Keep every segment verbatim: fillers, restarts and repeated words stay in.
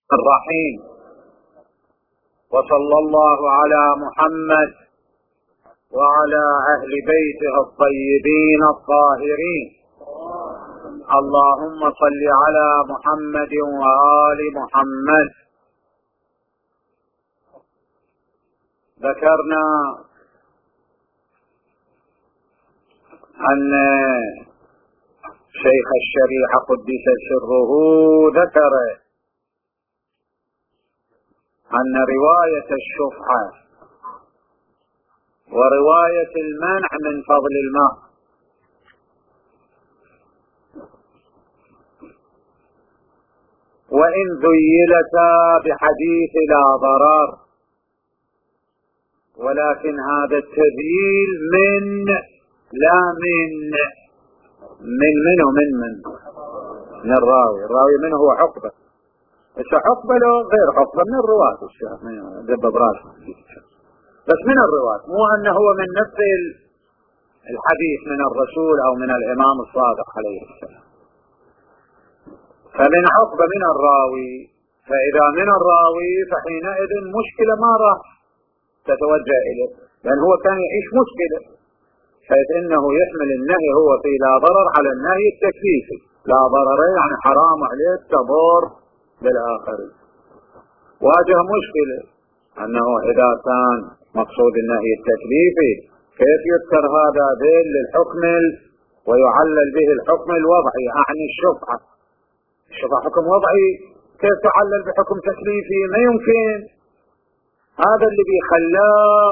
الرحيم. وصلى الله على محمد وعلى أهل بيته الطيبين الطاهرين. اللهم صل على محمد وآل محمد. ذكرنا أن شيخ الشريعة قدس سره ذكر أن رواية الشفعة ورواية المنع من فضل الماء، وإن ذيلتا بحديث لا ضرر، ولكن هذا التذييل من لا من من منه من من من الراوي. الراوي منه هو حقبة، بس حقبة له غير حقبة من الرواة، دب براسه بس من الرواة، مو أنه هو من نفس الحديث من الرسول أو من الإمام الصادق عليه السلام. فمن حقبة من الراوي، فإذا من الراوي فحينئذ مشكلة ما راح تتوجه إليه، لأن هو كان يعيش مشكلة، حيث إنه يحمل النهي هو في لا ضرر على النهي التكليفي. لا ضرر يعني حرام عليك تضر بالآخرين. واجه مشكلة أنه إذا كان مقصود النهي التكليفي كيف يذكر هذا ذيل للحكم ويعلل به الحكم الوضعي، أعني الشفعة. الشفعة حكم وضعي، كيف تعلل بحكم تكليفي؟ ما يمكن. هذا اللي بيخلاه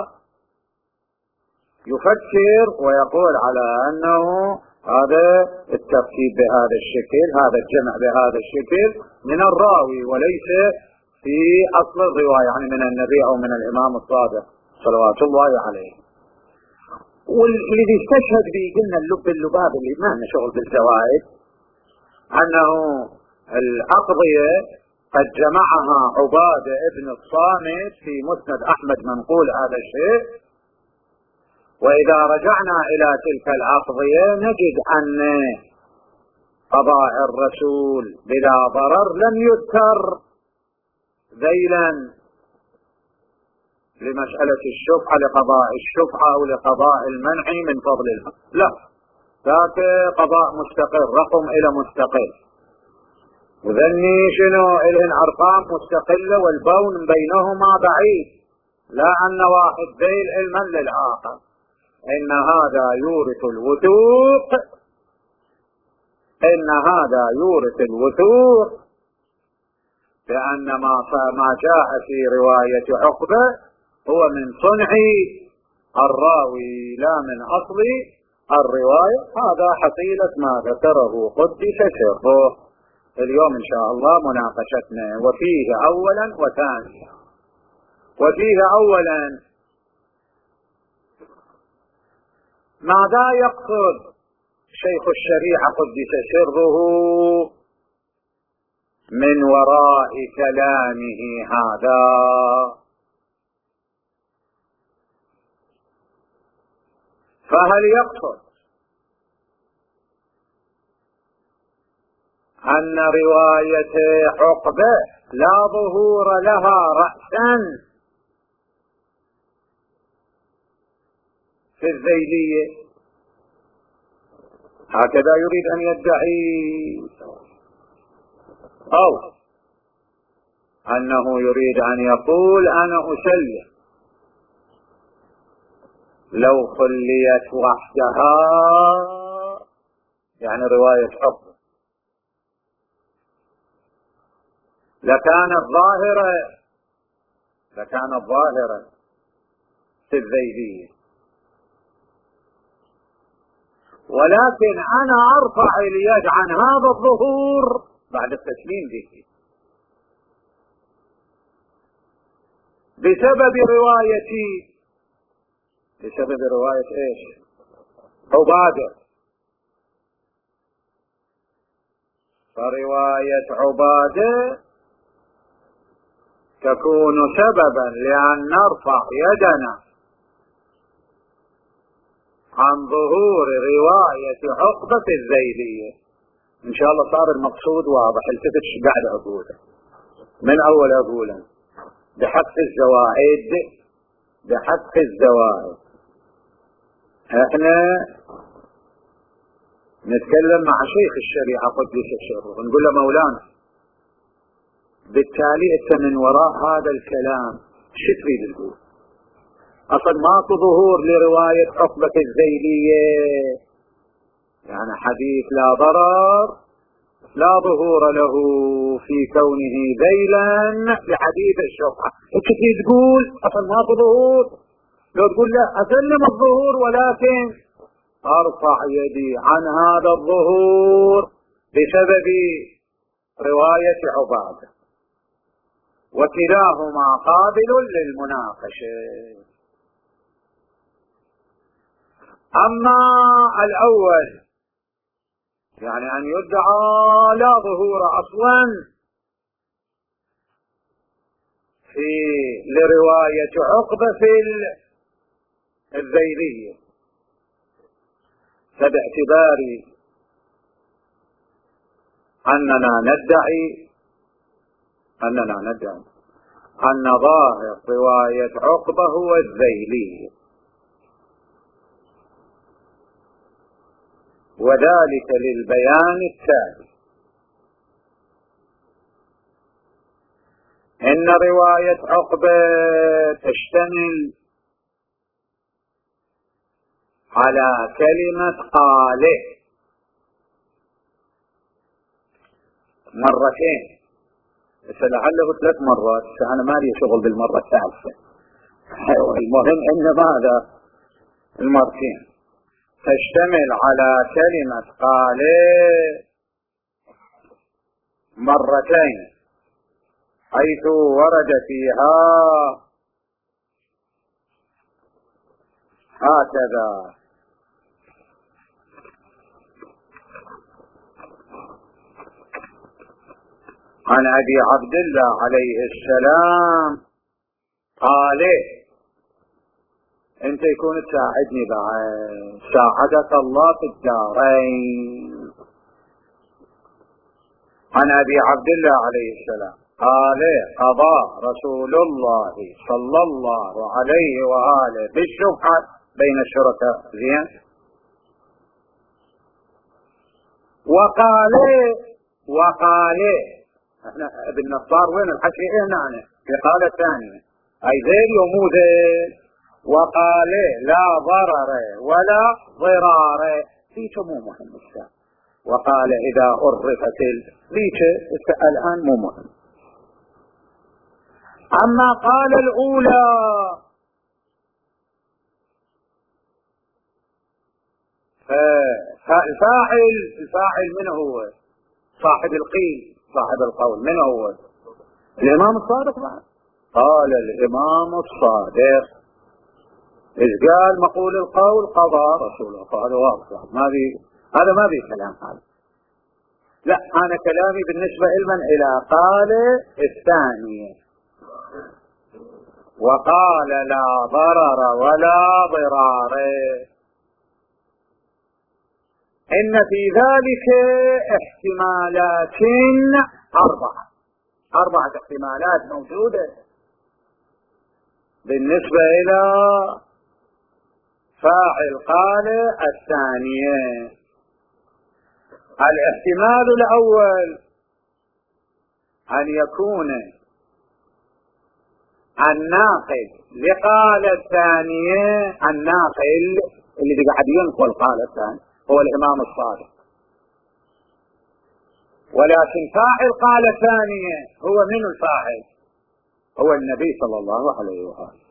يفكر ويقول على أنه هذا الترتيب بهذا الشكل، هذا الجمع بهذا الشكل من الراوي وليس في أصل الرواية، يعني من النبي أو من الإمام الصادق صلوات الله عليه. والذي استشهد به قلنا اللب اللباب اللي ما لنا شغل بالزوائد، أنه الأقضية قد جمعها عبادة ابن الصامت في مسند أحمد منقول هذا الشيء. وإذا رجعنا إلى تلك الأقضية نجد أن قضاء الرسول بلا ضرر لم يذكر ذيلا لمسألة الشفعة لقضاء الشفعة أو لقضاء المنع من فضل الماء، لا، ذاك قضاء مستقل، رقم إلى مستقل، وذني شنو إلهن أرقام مستقلة والبون بينهما بعيد، لا أن واحد ذيل علما للآخر. إن هذا يورث الوثوق، إن هذا يورث الوثوق، لأن ما ما جاء في رواية عقبة هو من صنع الراوي لا من أصل الرواية. هذا حصيلة ما ذكره قدس سره. اليوم إن شاء الله مناقشتنا وفيه أولا وثانيا. وفيه أولا ماذا يقصد شيخ الشريعة قدس سره من وراء كلامه هذا؟ فهل يقصد أن رواية عقبة لا ظهور لها رأسا في الذيلية؟ هكذا يريد أن يدعي، أو أنه يريد أن يقول أنا أسلم لو خليت وحدها، يعني رواية عقبة لكانت ظاهرة لكانت ظاهرة في الذيلية، ولكن أنا أرفع اليد عن هذا الظهور بعد التسليم به بسبب روايتي، بسبب رواية ايش؟ عبادة. فرواية عبادة تكون سببا لأن نرفع يدنا عن ظهور رواية عقبة الذيلية. إن شاء الله صار المقصود واضح. التفت قاعد أقوله من أول أقولا بحق الزوائد، بحق الزوائد. احنا نتكلم مع شيخ الشريعة قدس سره، نقول له مولانا بالتالي انت من وراء هذا الكلام شو تريد تقول؟ اصلا ماكو ظهور لرواية عقبة الذيلية، يعني حديث لا ضرر لا ظهور له في كونه ذيلا لحديث الشفعة. انت تريد تقول اصلا ماكو ظهور؟ لو تقول لا اسلم الظهور ولكن ارفع يدي عن هذا الظهور بسبب رواية عبادة، وكلاهما قابل للمناقشة. اما الاول يعني ان يدعى لا ظهور اصلا في لرواية عقبة في الذيلية، فباعتبار اننا ندعي اننا ندعي ان ظاهر رواية عقبة هو الذيلية، وذلك للبيان التالي: ان رواية عقبة تشتمل على كلمة قاله مرتين، بس لعله ثلاث مرات، انا ما لي شغل بالمرة الثالثة. المهم ان ماذا المرتين تشتمل على كلمة قاله مرتين، حيث ورد فيها هكذا: عن أبي عبد الله عليه السلام قال: انت يكون تساعدني بعد، ساعدك الله في الدارين. عن أبي عبد الله عليه السلام قال: قضى رسول الله صلى الله عليه وآله بالشفعة بين الشركاء. زين. وقال وقال احنا ابن نصار وين الحكي؟ هنا أنا في قالة ثانية، اي ذيل ومو ذيل. وقال لا ضرر ولا ضرار، ليش مو مهم السؤال. وقال اذا عرفت ليش الان مو مهم. اما قال الاولى فالفاعل الفاعل من هو؟ صاحب القيل، صاحب القول. من هو؟ الامام الصادق. بعد قال الامام الصادق ايش قال؟ مقول القول قضى رسول الله. هذا واضح، ما بي هذا ما بي كلام. هذا لا، انا كلامي بالنسبة علما الى قال الثانية: وقال لا ضرر ولا ضرار، ان في ذلك احتمالات اربعة اربعة احتمالات موجودة بالنسبة الى فاعل قال الثانية. الاحتمال الاول ان يكون الناقل لقال الثانية، الناقل اللي قاعد ينقل قال الثاني هو الامام الصادق، ولكن فاعل قال الثانية هو من الفاعل؟ هو النبي صلى الله عليه وآله.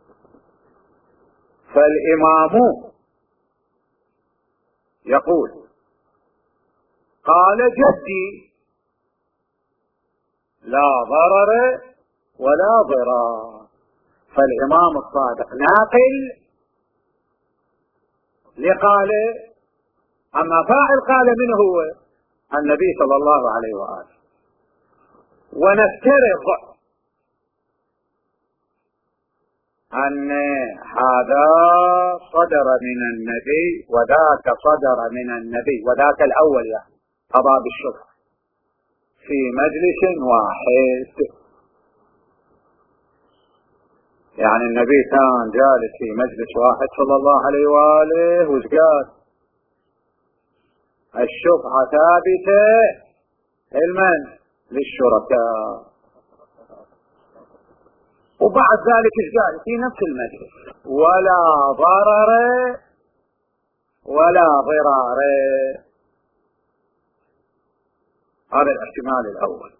فالامام يقول قال جدي لا ضرر ولا ضرار، فالامام الصادق ناقل لقاله. اما فاعل قال من هو؟ النبي صلى الله عليه وآله. ونفترض ان هذا صدر من النبي وذاك صدر من النبي، وذاك الاول يعني قضى بالشفعة في مجلس واحد، يعني النبي كان جالس في مجلس واحد صلى الله عليه وآله وش قال؟ الشفعة ثابتة لمن؟ للشركاء. وبعد ذلك ايش قال في نفس المجلس؟ ولا ضرر ولا ضرار. هذا الاحتمال الاول.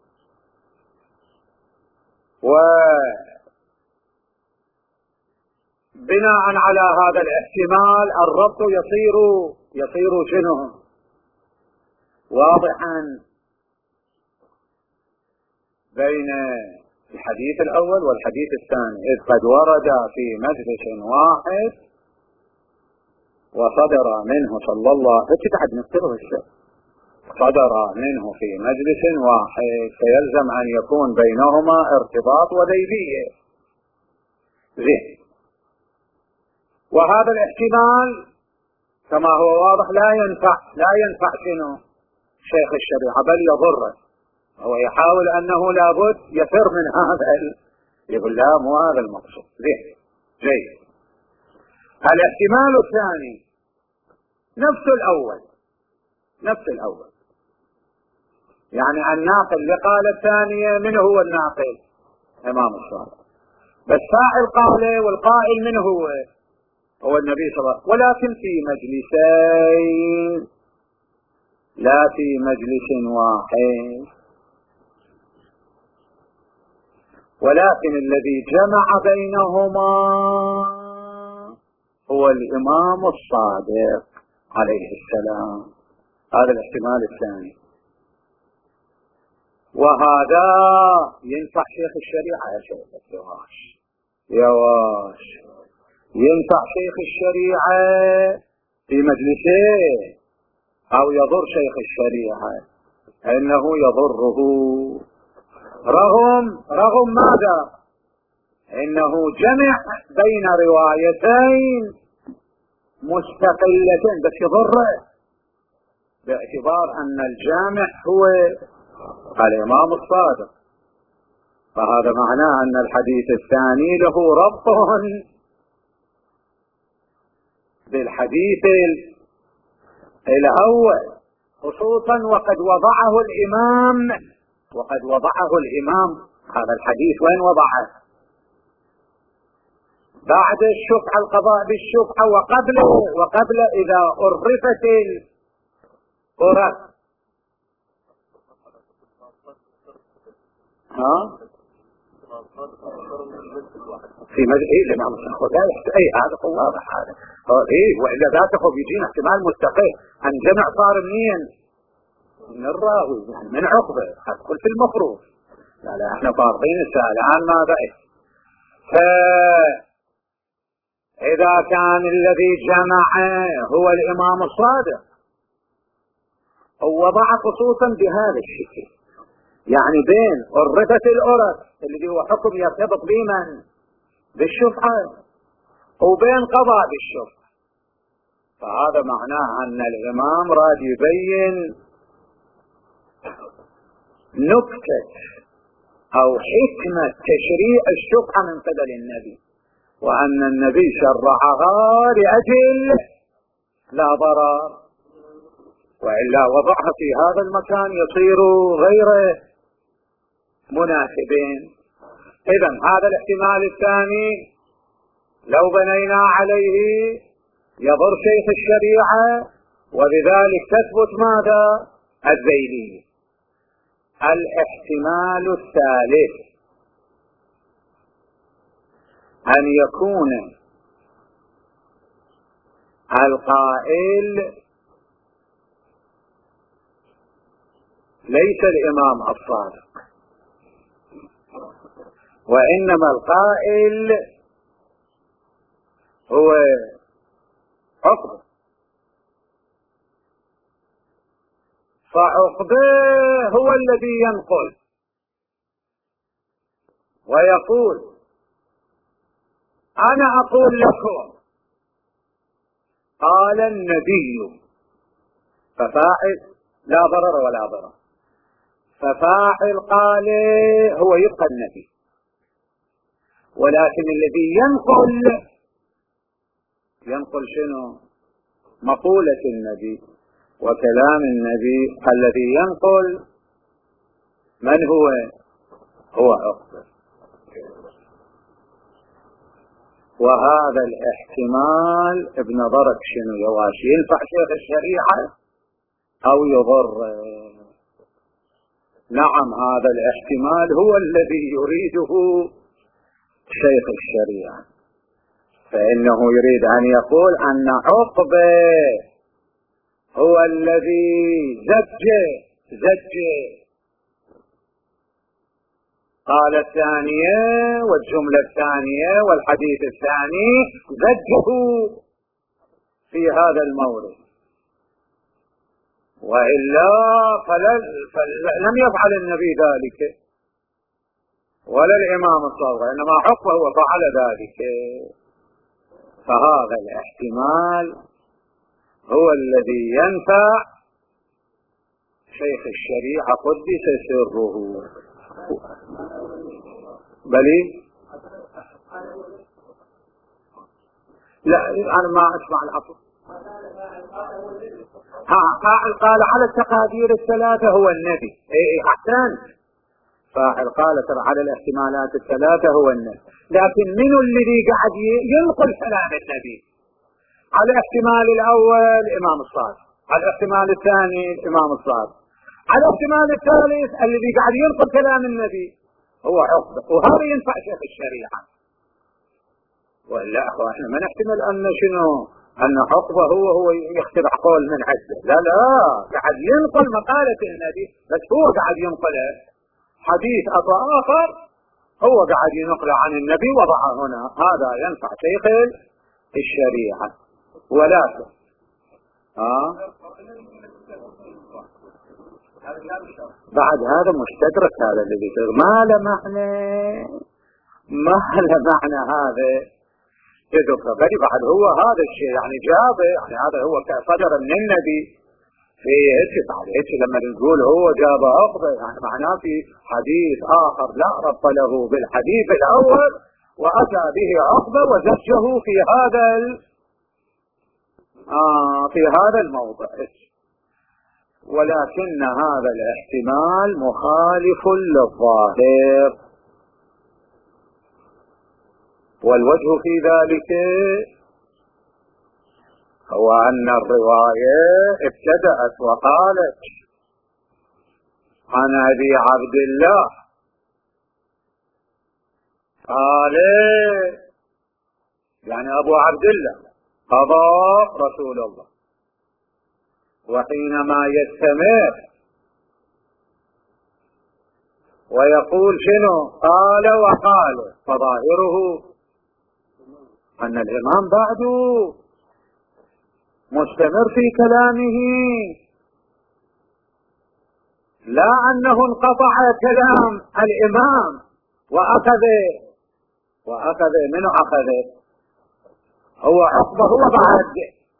وبناء على هذا الاحتمال الربط يصير يصير شنو؟ واضحا بين الحديث الأول والحديث الثاني، إذ قد ورد في مجلس واحد وصدر منه صلى الله عليه وسلم صدر منه في مجلس واحد، فيلزم أن يكون بينهما ارتباط وذيبية. زين. وهذا الاحتمال كما هو واضح لا ينفع لا ينفع شنو؟ شيخ الشريعة، بل يضره. هو يحاول أنه لابد يفر من هذا ال... يقول لا مو هذا المقصود. زين جيد. الاحتمال الثاني نفس الأول نفس الأول، يعني الناقل اللي قال الثانية من هو الناقل؟ إمام الصادق. بس فاعل قاله والقائل من هو؟ هو النبي صلى الله عليه وسلم، ولكن في مجلسين لا في مجلس واحد. ولكن الذي جمع بينهما هو الإمام الصادق عليه السلام. هذا الاحتمال الثاني. وهذا ينفع شيخ الشريعة يا شيخ يواش يا واش ينفع شيخ الشريعة في مجلسه أو يضر شيخ الشريعة؟ إنه يضره رغم رغم ماذا؟ إنه جمع بين روايتين مستقلتين، بس يضره باعتبار أن الجامع هو الإمام الصادق. فهذا معناه أن الحديث الثاني له ربط بالحديث الأول، خصوصا وقد وضعه الإمام وقد وضعه الإمام هذا الحديث. وين وضعه؟ بعد الشفعة، القضاء بالشفعة، وقبل وقبل إذا أرفت الأرف. ها؟ في مجلس إيه الإمام الصادق أي هذا هو واضح هذا. إيه وإلا ذاته بيجينا احتمال مستقل أن جمع صار منين؟ من الراوي يعني من عقبه، هتقول في المفروض. لا لا احنا فارضين السؤال الآن ما بقى. فإذا كان الذي جمع هو الإمام الصادق ووضع خصوصا بهذا الشكل، يعني بين أرفة الأرف الذي هو حكم يرتبط بمن؟ بالشفعة، وبين قضاء بالشفعة، فهذا معناه أن الإمام راد يبين نكتة أو حكمة تشريع الشفعة من قبل النبي، وأن النبي شرعها لأجل لا ضرر، وإلا وضعها في هذا المكان يصير غير مناسبين. إذن هذا الاحتمال الثاني لو بنينا عليه يضر شيخ الشريعة، وبذلك تثبت ماذا؟ الذيلية. الاحتمال الثالث أن يكون القائل ليس الإمام الصادق، وإنما القائل هو عقبة، فعقبة هو الذي ينقل ويقول أنا أقول لكم قال النبي، ففاعل لا ضرر ولا ضرر، ففاعل قال هو يبقى النبي، ولكن الذي ينقل ينقل شنو؟ مقولة النبي وكلام النبي. الذي ينقل من هو؟ هو عقبة. وهذا الاحتمال بنظرك شنو يواش؟ ينفع شيخ الشريعة أو يضر؟ نعم، هذا الاحتمال هو الذي يريده شيخ الشريعة، فإنه يريد أن يقول أن عقبة هو الذي زج زج قال الثانية والجملة الثانية والحديث الثاني زجه في هذا المورد، وإلا فلم يفعل النبي ذلك ولا الإمام الصادق، إنما عقبة هو فعل ذلك. فهذا الاحتمال هو الذي ينفع شيخ الشريعة قدس سره. بلي لا، أنا ما أسمع العفو. ها فاعل قال على التقادير الثلاثة هو النبي. اي احسنت، فاعل قال ترى على الاحتمالات الثلاثة هو النبي، لكن من الذي قاعد ينقل كلام النبي؟ على الاحتمال الأول الإمام الصادق، على الاحتمال الثاني الإمام الصادق، على الاحتمال الثالث الذي قاعد ينقل كلام النبي هو عقبة، وهذا ينفع شيخ الشريعة. ولا أخوة احنا ما نحتمل أن شنو أن عقبة هو هو يخترع قول من عجله، لا لا، قاعد ينقل مقالة النبي، بس هو قاعد ينقله حديث آخر هو قاعد ينقل عن النبي وضعه هنا، هذا ينفع شيخ الشريعة. ولكن آه بعد هذا مستدرك، هذا الذي ما له معنى، ما له معنى هذا يذكر بل بعد هو هذا الشيء يعني جابه، يعني هذا هو صدر من النبي في هيك بعد هيك لما نقول هو جاب عقبة يعني معناه في حديث آخر لا ربط له بالحديث الأول وأتى به عقبة وزجه في هذا آه في هذا الموضع. ولكن هذا الاحتمال مخالف للظاهر، والوجه في ذلك هو أن الرواية ابتدأت وقالت عن أبي عبد الله قال يعني أبو عبد الله قضى رسول الله، وحينما يستمر ويقول شنو قال وقال، فظاهره أن الإمام بعده مستمر في كلامه، لا أنه انقطع كلام الإمام وأخذ وأخذ منه أخذ هو عقبة، هو بعد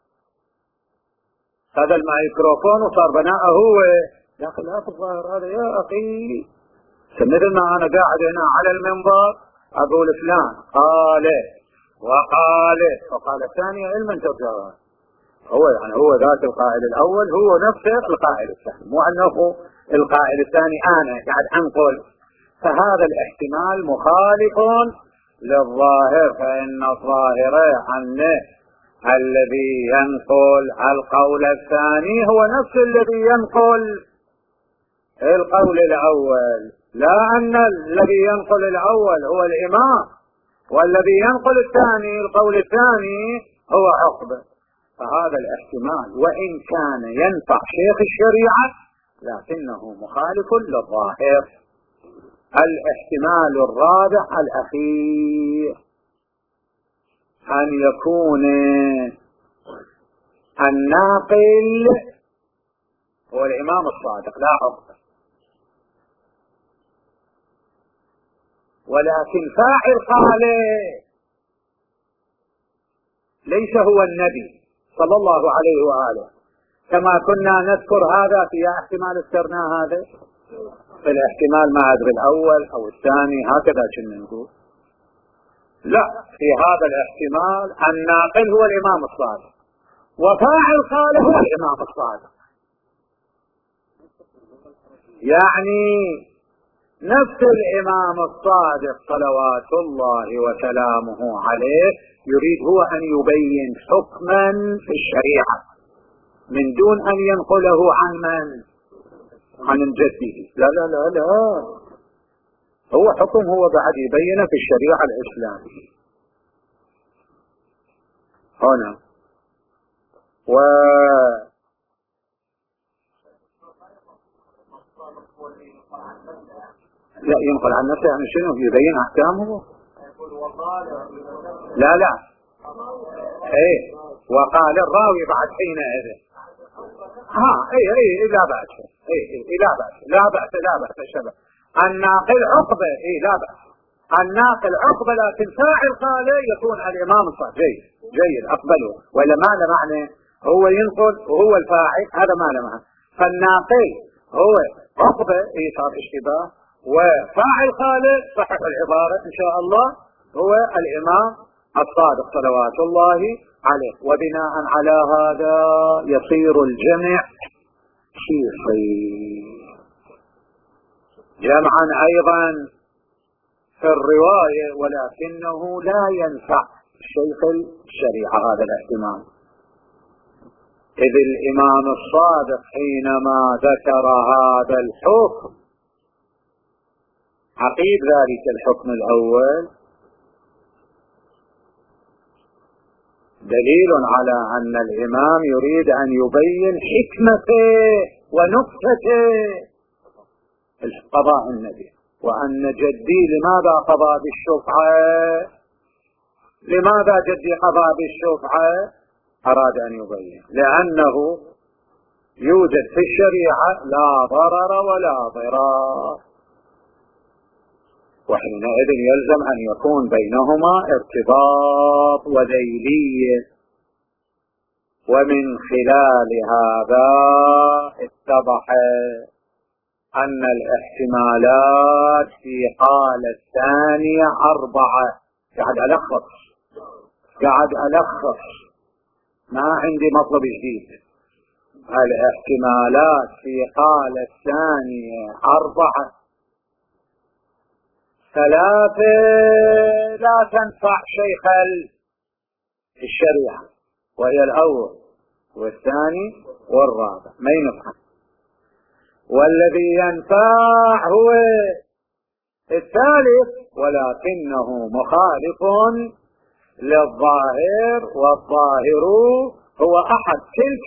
هذا الميكروفون وصار بناءه هو. يا أخي لا تظاهر هذا يا أخي، مثل ما أنا قاعد هنا على المنبر أقول فلان قال وقال وقال الثاني علما ترجعون، هو يعني هو ذات القائل الأول هو نفسه القائل الثاني، مو أنه القائل الثاني أنا قاعد أنقل. فهذا الاحتمال مخالف للظاهر، فإن الظاهر أنه الذي ينقل القول الثاني هو نفس الذي ينقل القول الأول، لا أن الذي ينقل الأول هو الإمام والذي ينقل الثاني القول الثاني هو عقبة. فهذا الاحتمال وإن كان ينفع شيخ الشريعة لكنه مخالف للظاهر. الاحتمال الرابع الأخير أن يكون الناقل هو الإمام الصادق لا عقبة، ولكن فاعل قال ليس هو النبي صلى الله عليه وآله، كما كنا نذكر هذا في احتمال اذكرنا هذا في الاحتمال ما أدري الأول أو الثاني هكذا كنا نقول. لا، في هذا الاحتمال الناقل هو الإمام الصادق وفاعل قال هو الإمام الصادق. يعني نفس الإمام الصادق صلوات الله وسلامه عليه يريد هو أن يبين حكما في الشريعة من دون أن ينقله عن من؟ عن جده. لا لا لا لا، هو حكم هو بعد يبينه في الشريعة الإسلامية هنا. و لا ينقل عن نفسه يعني شنو؟ يبين أحكامه. لا لا ايه، وقال الراوي بعد حينئذ ها ايه ايه لا بأس، ايه ايه لا بأس لا بأس لا بأس الشبه الناقل عقبة، ايه لا بأس الناقل عقبة، لكن فاعل قال يكون الإمام الصادق. جيد جيد أقبله، ولا ما له معنى هو ينقل وهو الفاعل، هذا ما له معنى. فالناقل هو عقبة، ايه صار اشتباه، وفاعل قال صحح العبارة إن شاء الله هو الإمام الصادق صلوات الله عليه. وبناء على هذا يصير الجمع شيخي جمعا أيضا في الرواية، ولكنه لا ينفع شيخ الشريعة هذا الاحتمال، إذ الإمام الصادق حينما ذكر هذا الحكم عقيب ذلك الحكم الأول دليل على أن الإمام يريد أن يبين حكمته ونكتته القضاء النبي، وأن جدي لماذا قضى بالشفعة، لماذا جدي قضى بالشفعة، أراد أن يبين لأنه يوجد في الشريعة لا ضرر ولا ضرار، وحينئذ يلزم أن يكون بينهما ارتباط وديلية. ومن خلال هذا اتضح أن الاحتمالات في قال الثانية أربعة. قاعد ألخص قاعد ألخص ما عندي مطلب جديد. الاحتمالات في قال الثانية أربعة. ثلاثة لا تنفع شيخ الشريعة، وهي الأول والثاني والرابع ما ينفع، والذي ينفع هو الثالث ولكنه مخالف للظاهر، والظاهر هو أحد تلك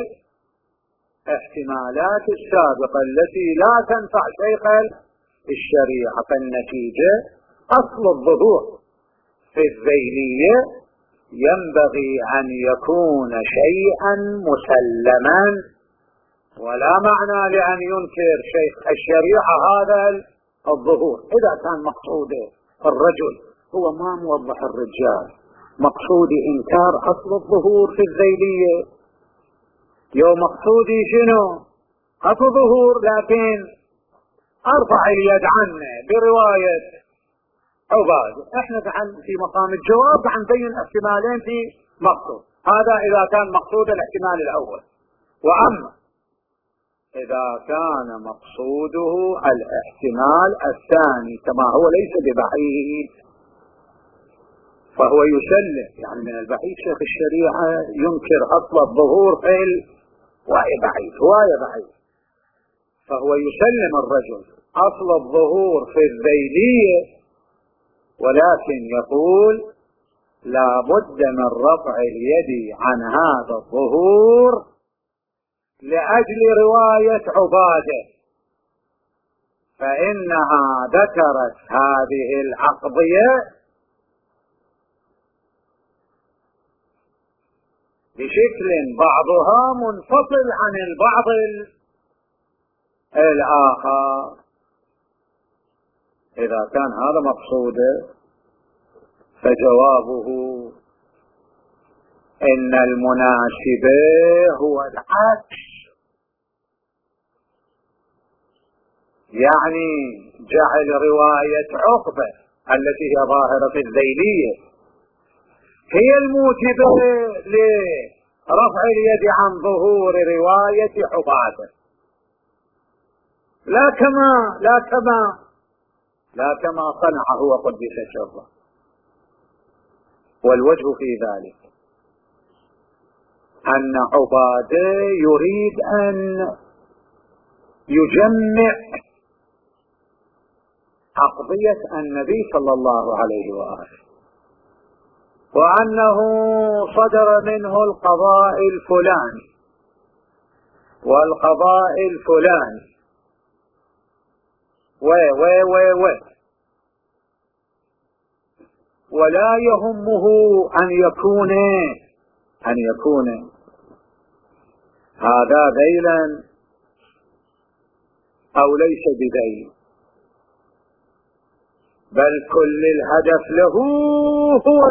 الاحتمالات السابقة التي لا تنفع شيخ الشريعة. فالنتيجة أصل الظهور في الذيلية ينبغي أن يكون شيئا مسلما، ولا معنى لأن ينكر شيخ الشريعة هذا الظهور إذا كان مقصوده الرجل هو ما موضح الرجال، مقصود إنكار أصل الظهور في الذيلية. يوم مقصودي شنو؟ أصل ظهور، لكن أرفع اليد عنه برواية عباد. احنا عن في مقام الجواب عن بين احتمالين في مقصود، هذا إذا كان مقصود الاحتمال الأول. وأما إذا كان مقصوده الاحتمال الثاني كما هو ليس ببعيد فهو يسلم. يعني من البعيد شيخ الشريعة ينكر أصل الظهور في الواية بعيد واية بعيد، فهو يسلم الرجل أصل الظهور في الذيلية، ولكن يقول لا بد من رفع اليد عن هذا الظهور لأجل رواية عبادة، فإنها ذكرت هذه العقضية بشكل بعضها منفصل عن البعض الآخر. إذا كان هذا مقصوده فجوابه إن المناسبة هو العكس، يعني جعل رواية عقبة التي هي ظاهرة الذيلية هي الموجبة لرفع اليد عن ظهور رواية عبادة، لا كما لا كما لا كما صنعه وقدس سره. والوجه في ذلك أن عبادة يريد أن يجمع أقضية النبي صلى الله عليه وآله، وأنه صدر منه القضاء الفلاني والقضاء الفلاني و و و و ولا يهمه أن يكون أن يكون هذا ذيلا أو ليس بذيل، بل كل الهدف له هو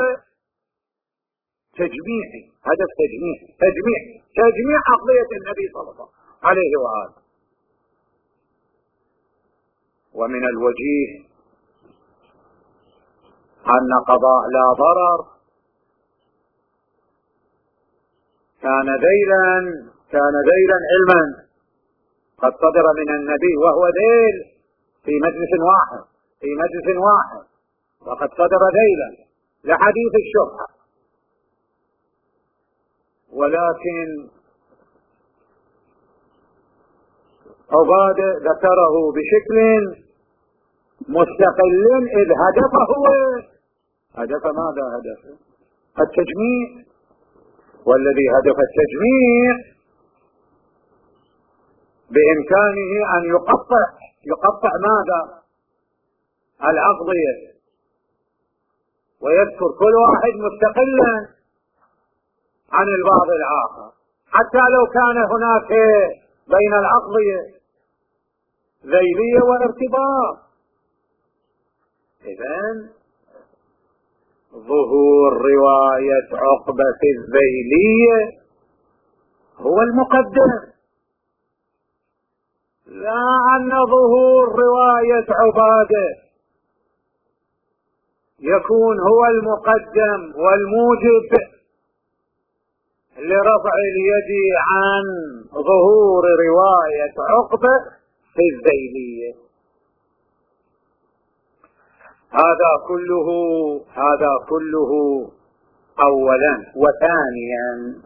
تجميعي، هدف تجميع تجميع تجميع عقلية النبي صلى الله عليه وآله. ومن الوجيه أن قضاء لا ضرر كان ذيلا كان ذيلا علما قد صدر من النبي، وهو ذيل في مجلس واحد في مجلس واحد وقد صدر ذيلا لحديث الشبهة، ولكن عبادة ذكره بشكل مستقل إذ هدفه هدف ماذا؟ هدف التجميع، والذي هدف التجميع بإمكانه أن يقطع يقطع ماذا؟ الأقضية، ويذكر كل واحد مستقلا عن البعض الآخر، حتى لو كان هناك بين الأقضية ذيلية وارتباط. إذن ظهور رواية عقبة في الذيلية هو المقدم، لا أن ظهور رواية عبادة يكون هو المقدم والموجب لرفع اليد عن ظهور رواية عقبة في الذيلية. هذا كله هذا كله أولا. وثانيا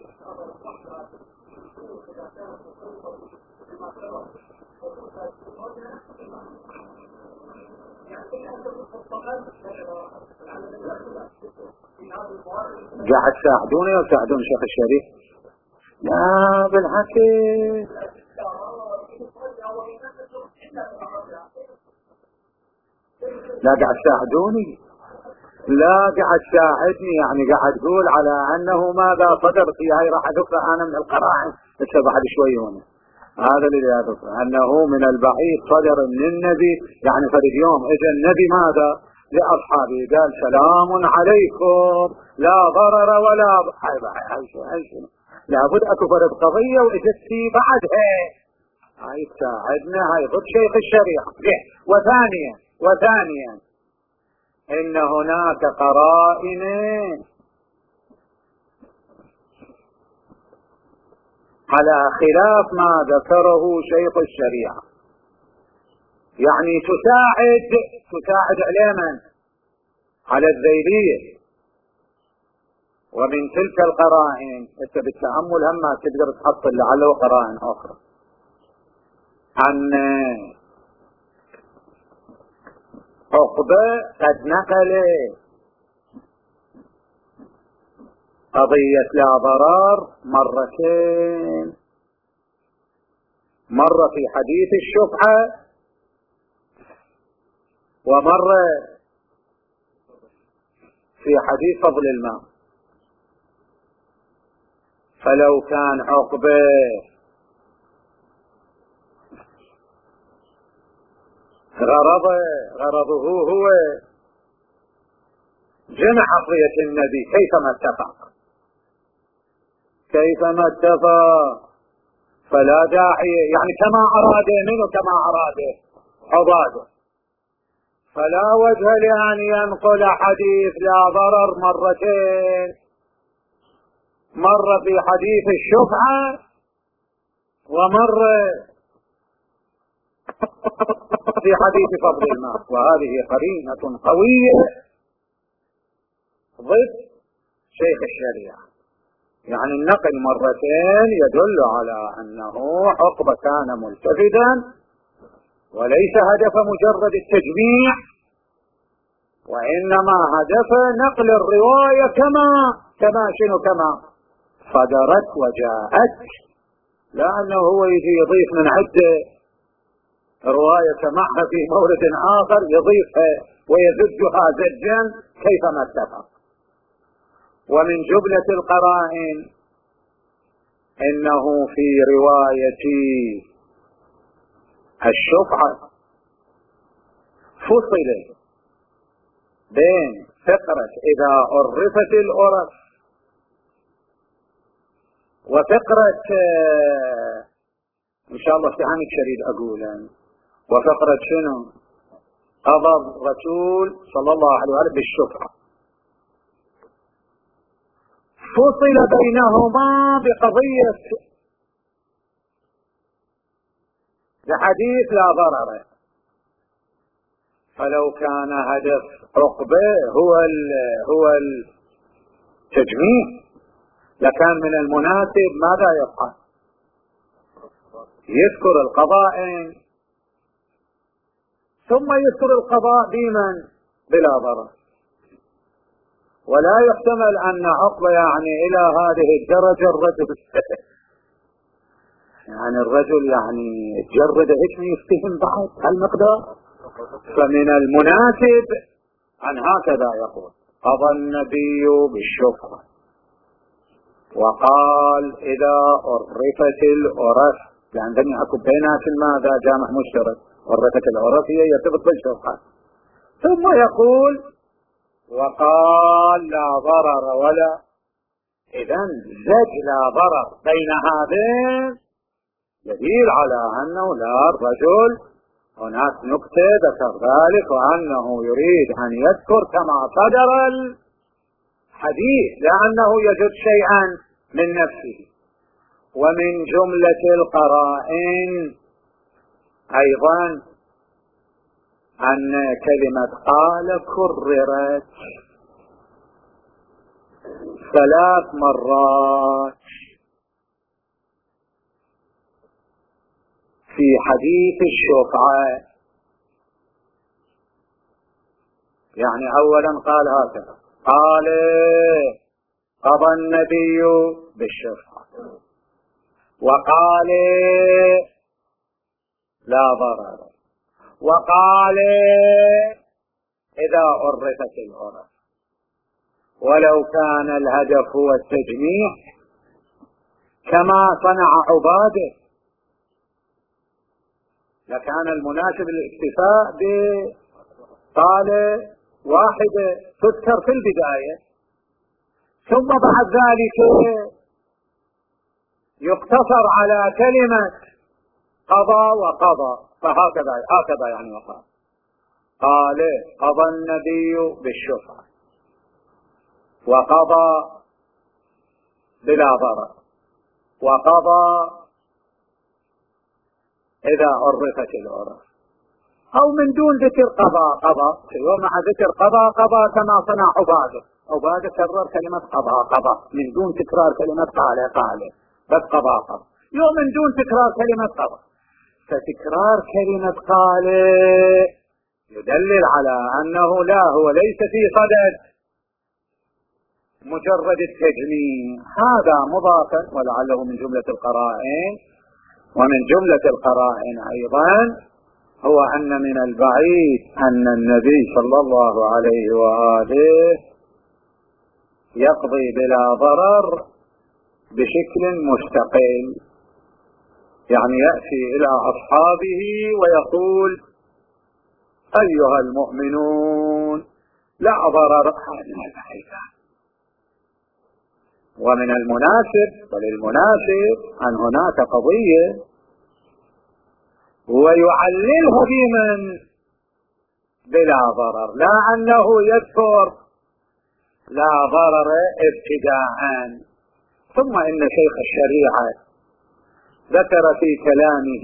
قاعد تساعدوني وتساعدون شيخ الشريف؟ لا بالعكس، لا قاعد تساعدوني، لا قاعد تساعدني، يعني قاعد تقول على أنه ماذا صدر في هاي راح أذكر أنا من القرائن لسه بعد شوي هنا. هذا اللي أذكر أنه من البعيد صدر من النبي، يعني في اليوم إجا النبي ماذا لأصحابه؟ قال سلام عليكم لا ضرر ولا هاي هاي هاي شنو؟ لابد أكو فرد قضية وإجت في بعدها، هاي تساعدنا، هاي ضد شيخ الشريعة. وثانيا وثانيا إن هناك قرائن على خلاف ما ذكره شيخ الشريعة، يعني تساعد تساعد علما على الذيلية. ومن تلك القرائن انت بالتأمل هم ما تقدر تحصل لعله قرائن أخرى، أن عقبة قد نقل قضية لا ضرر مرتين، مرة في حديث الشفعة ومرة في حديث فضل الماء. فلو كان عقبة غرضه غرضه هو جمع عقلية النبي كيفما اتفق كيفما اتفق فلا داعي، يعني كما أراد منه كما أراد عباده، فلا وجه لأن ينقل حديث لا ضرر مرتين، مرة في حديث الشفعة ومرة في حديث فضل الماء، وهذه قرينة قوية ضد شيخ الشريعة. يعني النقل مرتين يدل على أنه عقبة كان ملتفتا وليس هدف مجرد التجميع، وإنما هدف نقل الرواية كما كما شنو كما صدرت وجاءت، لا أنه هو يجي يضيف من عدة رواية سمعها في مورد آخر يضيفها ويزجها زجا كيفما اتفق. ومن جملة القرائن إنه في رواية الشفعة فصل بين فقرة إذا عرفت العرف وفقرة إن شاء الله استعانك شريد أقولا وفقرة شنو قضى الرسول صلى الله عليه وسلم بالشفعة، فصل بينهما بقضية بحديث لا ضرر. فلو كان هدف عقبة هو هو التجميع لكان من المناسب ماذا يفعل؟ يذكر القضاء ثم يذكر القضاء بمن بلا ضرر. ولا يحتمل أن عقبة يعني إلى هذه الدرجة الرجل يعني الرجل يعني تجرد هيك يفتهم بعد هالمقدار. فمن المناسب أن هكذا يقول قضى النبي بالشفعة وقال إذا عرفت العرف، لأن ذني أكو بينات ماذا جامع مشترك، عرفت العرف هي يرتبط بالشفعة، ثم يقول وقال لا ضرر ولا، إذن زج لا ضرر بين هذين يدل على أنه لا الرجل هناك نكتة ذكر ذلك وأنه يريد أن يذكر كما صدر الحديث لأنه يجد شيئا من نفسه. ومن جملة القرائن أيضا أن كلمة قال كررت ثلاث مرات في حديث الشفعة. يعني أولا قال هكذا قال قضى النبي بالشفعة وقال لا ضرر وقال إذا عرفت العرف. ولو كان الهدف هو التجميع كما صنع عباده لكان المناسب الاكتفاء بقالة واحدة تذكر في البداية ثم بعد ذلك يقتصر على كلمة قضى وقضى. فهكذا هكذا يعني وقال قال قضى النبي بالشفعة وقضى بلا ضرر وقضى إذا عرفت العرف، أو من دون ذكر قضى قضى ومع ذكر قضى قضى كما صنع عباده. عباده كرر كلمة قضى قضى من دون تكرار كلمة قال قال بس قضى قضى، يوم من دون تكرار كلمة قضى. فتكرار كلمة قال يدلل على أنه لا هو ليس في صدد مجرد التجميع. هذا مضافا ولعله من جملة القرائن. ومن جملة القرائن أيضا هو أن من البعيد أن النبي صلى الله عليه وآله يقضي بلا ضرر بشكل مستقل، يعني يأتي إلى أصحابه ويقول أيها المؤمنون لا ضرر. ومن المناسب وللمناسب أن هناك قضية ويعللها بمن بلا ضرر، لا أنه يذكر لا ضرر ابتداء. ثم إن شيخ الشريعة ذكر في كلامه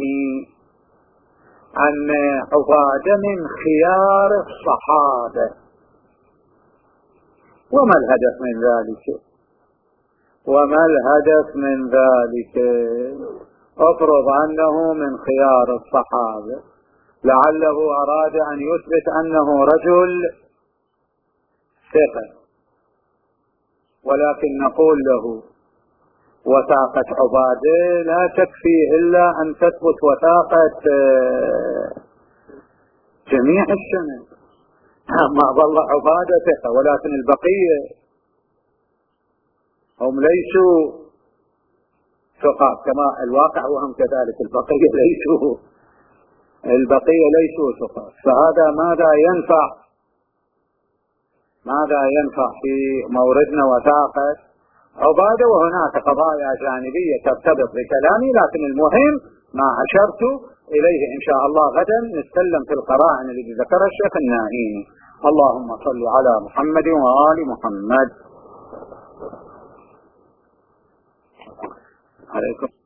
أن عبادة من خيار الصحابة. وما الهدف من ذلك؟ وما الهدف من ذلك؟ افرض أنه من خيار الصحابة، لعله أراد أن يثبت أنه رجل ثقة، ولكن نقول له وثاقة عبادة لا تكفي إلا أن تثبت وثاقة جميع السنة. ما ظل عبادة ثقة، ولكن البقية هم ليسوا ثقات كما الواقع، وهم كذلك البقية ليسوا البقية ليسوا ثقات. فهذا ماذا ينفع ماذا ينفع في موردنا وثاقة عبادة؟ وهناك قضايا جانبية ترتبط بكلامي، لكن المهم ما أشرت إليه إن شاء الله غدا نتكلم في القرائن التي ذكر الشيخ النائيني. اللهم صل على محمد وآل محمد. عليكم.